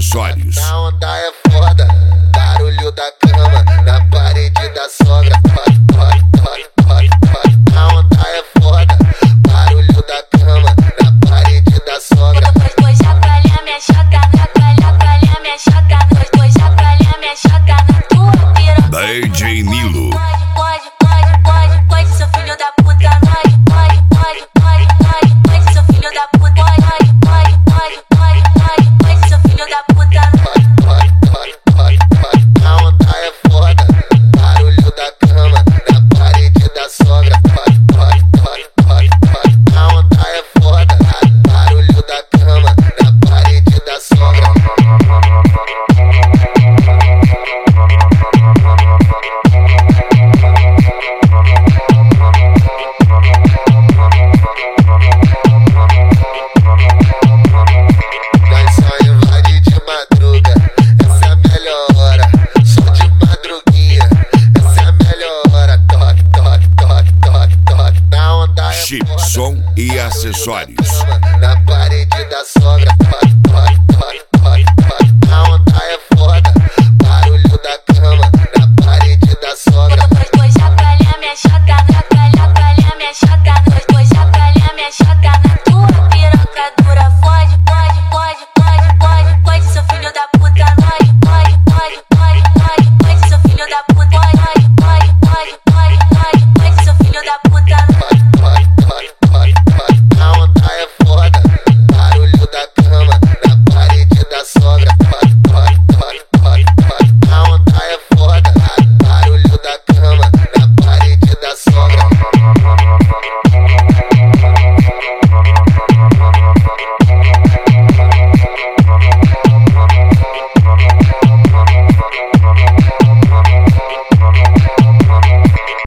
acessórios. Na onda é foda, barulho da cama, na parede da sogra. Toque, toque, toque, toque, toque. Na onda é foda, barulho da cama, na parede da sogra. Depois chacoalha minha chota, chacoalha minha chota. Depois chacoalha minha chota na tua piroca. DJ Nilo. Pode, seu filho da puta. Pode, seu filho da puta. Pode, seu filho da puta. Toque, toque, toque, toque. Na onda é foda, barulho da cama, na parede da sogra. Toque, toque, toque, toque, toque. Na onda é foda, barulho da cama, na parede da sogra. Nós só invade de madruga, essa é a melhor hora. Só de madruguinha, essa é a melhor hora. Toque, toque, toque, toque, toque, toque. Na onda é Chip, foda, som e barulho da acessórios.